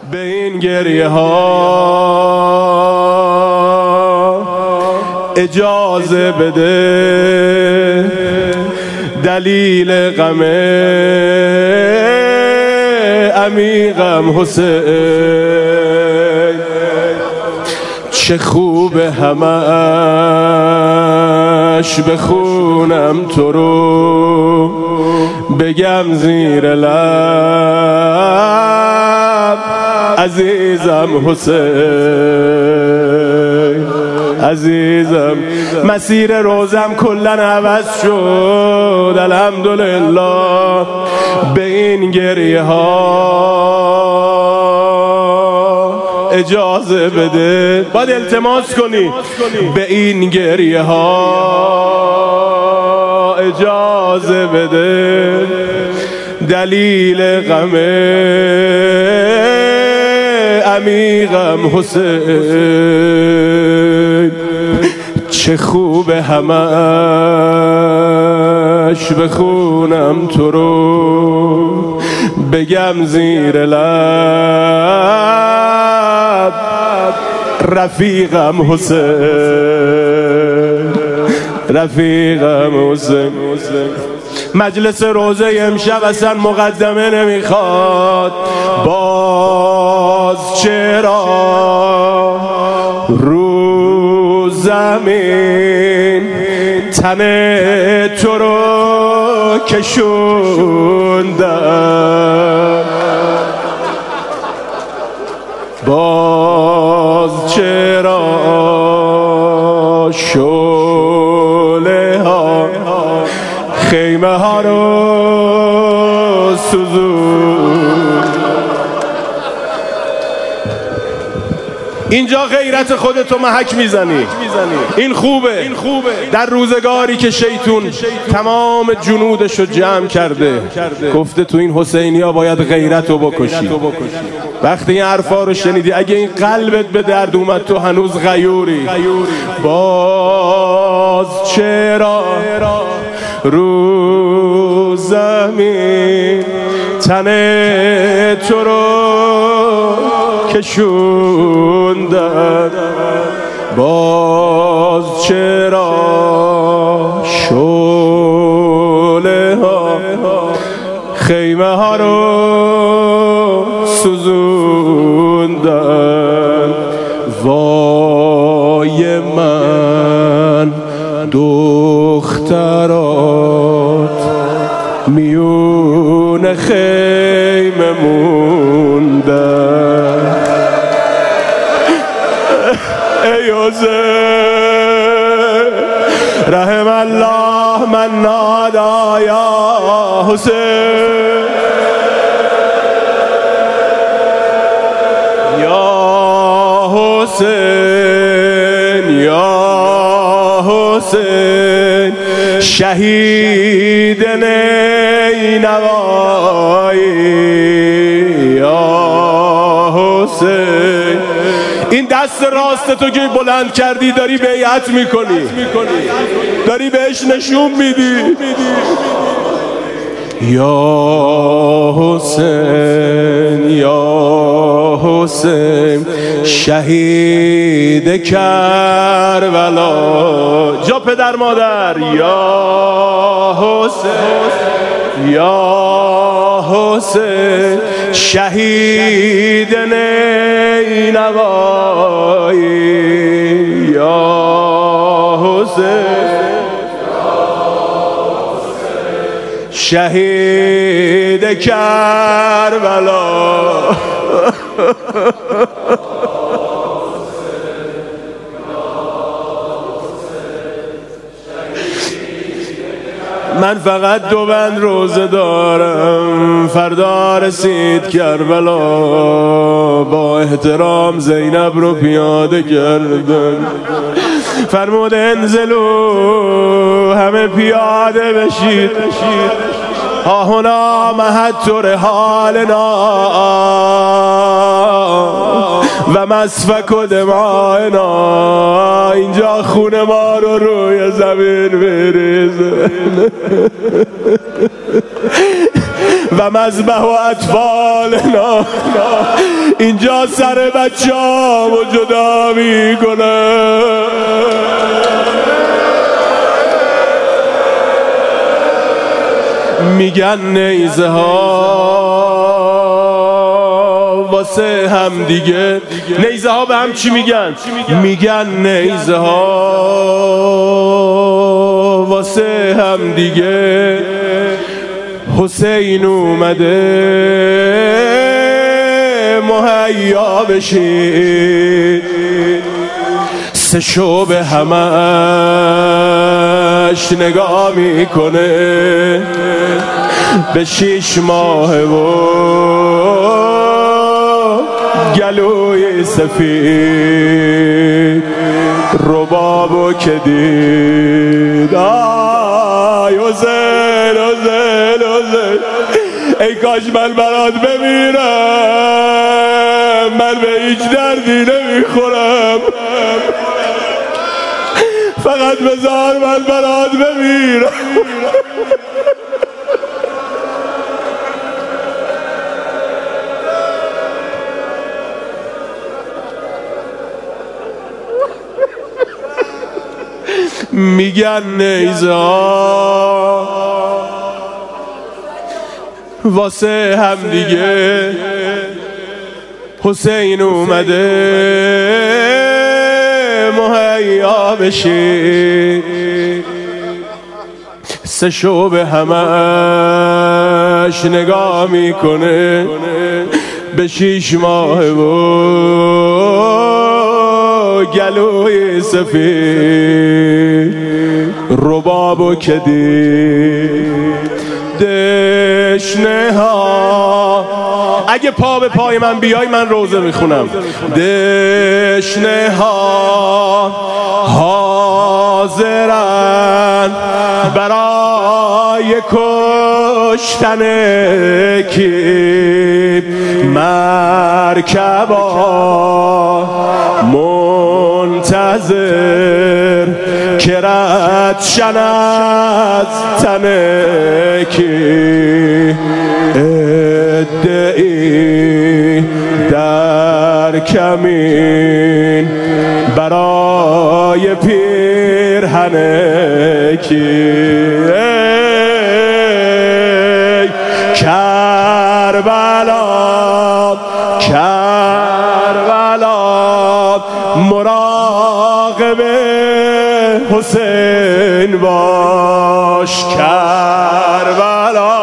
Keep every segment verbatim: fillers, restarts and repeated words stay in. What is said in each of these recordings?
به این گریه ها اجازه بده، دلیل غم عمیقم حسین، چه خوب همش بخونم تو رو، بگم زیر لب عزیزم حسین، عزیزم. مسیر روزم کلن عوض شد الحمدلله، به این گریه ها اجازه بده. باید التماس کنی، به این گریه ها اجازه بده، دلیل غم عمیقم حسین، چه خوب همش بخونم تو رو، بگم زیر لب رفیقم حسین، رفیقم حسین. مجلس روزه امشب اصلا مقدمه نمیخواد. باز چرا رو زمین تن تو رو کشوندم، باز چرا شعله ها خیمه ها رو سوزون. اینجا غیرت خودتو محک میزنی، این خوبه. در روزگاری که شیطون تمام جنودشو جمع کرده، گفته تو این حسینی ها باید غیرتو بکشی، وقتی این حرفا رو شنیدی، اگه این قلبت به درد اومد تو هنوز غیوری. باز چرا رو زمین تن تو رو کشوندن، باز چرا شعله ها خیمه ها رو سوزوندن. وای من دخترات میون خیمه موندن، ای حسین رحم الله من نادا یا حسین، یا حسین، یا حسین شهید نینوایی، یا حسین. این دست راست تو که بلند کردی داری بیعت میکنی، داری بهش نشون میدی. یا حسین، یا حسین شهید کربلا، جا پدر مادر. یا حسین، یا حسین شهید نینوایی، یا حسین شهید کربلا. من فقط دو بند روزه دارم، فردا رسید کربلا، با احترام زینب رو پیاده کردن، فرمود انزلو همه پیاده بشید، ها هنا مهد رحالنا و مسفک و دمائنا، اینجا خون ما رو روی زمین بریزه. و مذبح و اطفالنا. اینجا سر بچه‌امو جدا میکنه. میگن نیزه ها واسه هم دیگه. نیزه ها به هم چی میگن؟ میگن نیزه ها واسه هم دیگه. حسین اومده مهیا بشید. سه شو به همش نگاه میکنه. به شیش ماه و گلوی سفید ربابو که دید. آی حسین حسین حسین ای کاش من برات بمیرم. من به هیچ دردی نمیخورم. فقط بذار من برات بمیرم. میگن نیزه ها واسه هم دیگه. حسین اومده مهیا بشی. سه شو به همش نگاه میکنه. به شیش ماه و گلوی سفید ربابو که دید. دشنه ها اگه پا به پای من بیای من روزه میخونم. دشنه ها حاضرن برای کشتن کی. مرکبا منتظر که رد شن از تن کی. ادعی در کمین برای پیرهن کی. کربلا کربلا مراقب حسین باش. کربلا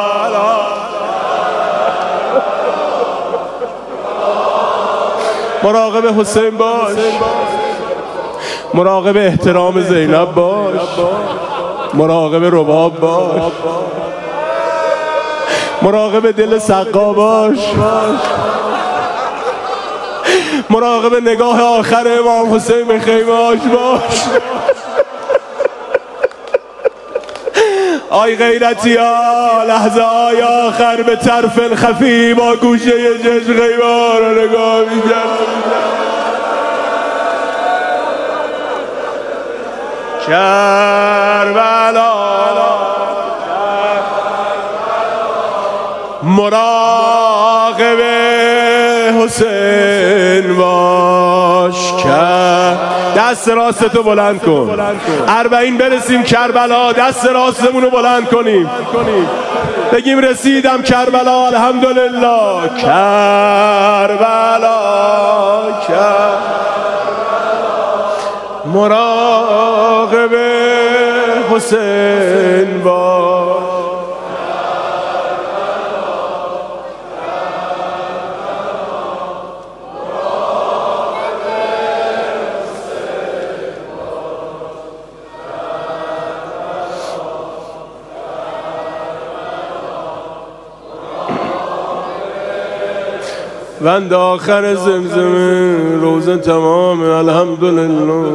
مراقب حسین باش. مراقب احترام زینب باش. مراقب رباب باش. مراقب دل سقا باش. مراقب نگاه آخر امام حسین به خیمه‌اش باش. آی غیرتی ها لحظه های آخر به طرف خفی با گوشه چشم خیمه ها رو نگاه می‌کرد. کربلا مراقب حسین باش. دست راستتو بلند کن. اربعین برسیم کربلا. دست راستمون رو بلند کنیم بگیم رسیدم کربلا الحمدلله. کربلا مراقب حسین باش. بند آخر زمزمه روزه تمام الحمدلله.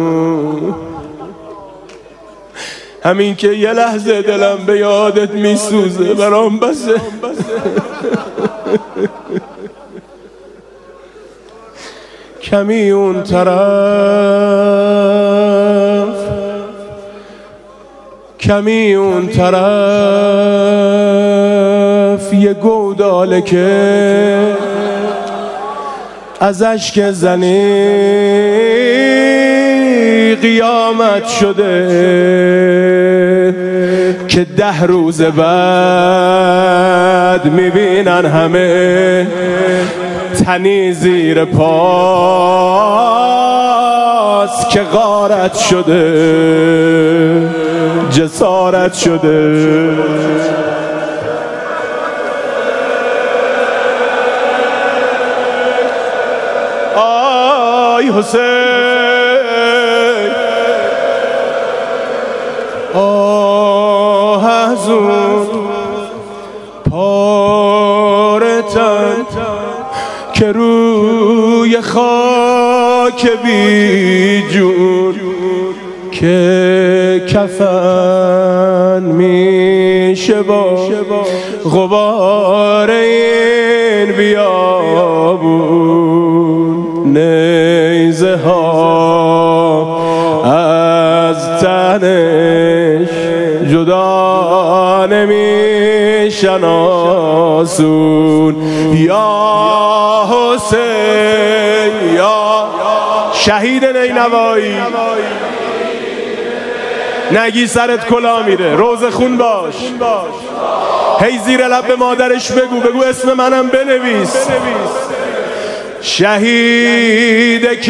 همین که یه لحظه دلم به یادت میسوزه برام بسه. کمی اون طرف کمی اون طرف گرفت یه گوداله که از اشک زنی قیامت شده که ده روز بعد میبینن همه تنی زیر پاست که غارت شده جسارت شده. آی حسین آه از اون پاره تن که روی خاک بی جون که کفن میشه با غبار این بیابون. نیزه ها از تنش جدا نمیشن آسون. یا حسین یا شهید نینوایی، نگی سرت کلا میره، روز خون باش، هی زیر لب به مادرش بگو بگو اسم منم بنویس. شهید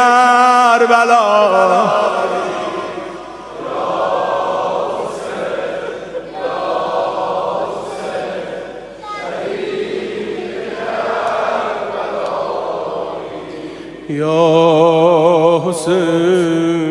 کربلا یا حسین.